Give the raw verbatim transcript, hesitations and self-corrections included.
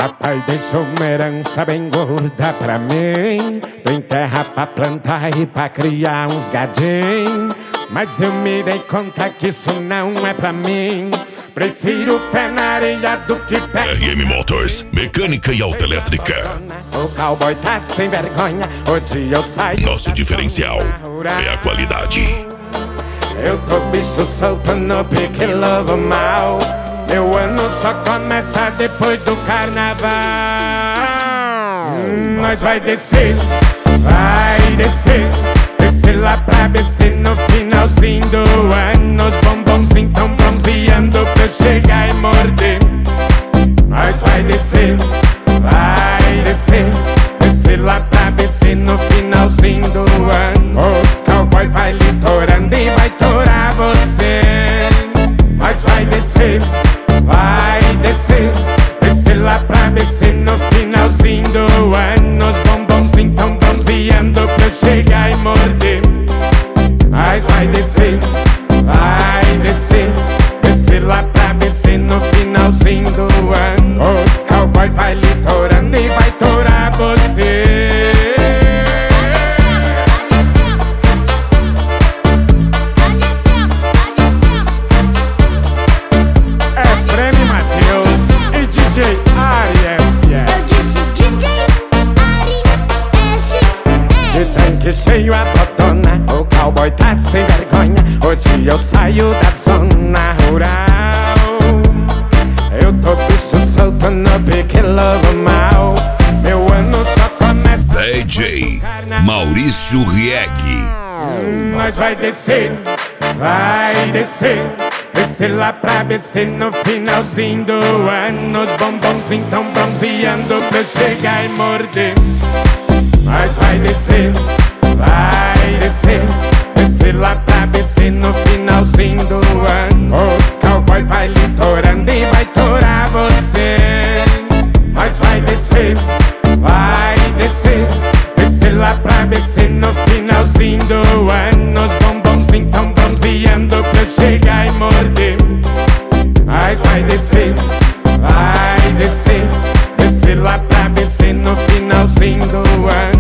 Papai deixou uma herança bem gorda pra mim. Tem terra pra plantar e pra criar uns gadinhos. Mas eu me dei conta que isso não é pra mim. Prefiro pé na areia do que pé. R M Motors, mecânica e autoelétrica. O cowboy tá sem vergonha, hoje eu saio. Nosso diferencial é a qualidade. Eu tô bicho solto no pique lobo mal. Meu ano só começa depois do carnaval. hum, Nós vai descer, vai descer. Descer lá pra B C no finalzinho do ano. Os bombonzinhos tão bronzeando pra eu chegar e morder. Nós vai descer, vai descer. Descer lá pra B C no finalzinho do ano. Os cowboy vai litorando e vai torar você. Nós vai descer, vai descer. Descer lá pra B C no finalzinho do ano. Os bombonzinhos tão bronzeando pra eu chegar e morder. Nós vai descer, vai descer. Descer lá pra B C no finalzinho do ano. Os cowboy vai litorando e vai torar você. Que cheio a botona, o cowboy tá sem vergonha. Hoje eu saio da zona rural. Eu tô bicho solto no pique lobo mal. Meu ano só começa. D J Maurício Rieg. hum, Nós vai descer, vai descer. Descer lá pra B C no finalzinho do ano. Os bombonzinhos tão bronzeando pra eu chegar e morder. Nós vai descer, vai descer. Descer lá pra B C no finalzinho do ano. Os cowboy vai litorando e vai torar você. Nós vai descer, vai descer. Descer lá pra B C no finalzinho do ano. Os bombonzinhos tão bronzeando pra eu chegar e morder. Nós vai descer, vai descer. Descer lá pra B C no finalzinho do ano.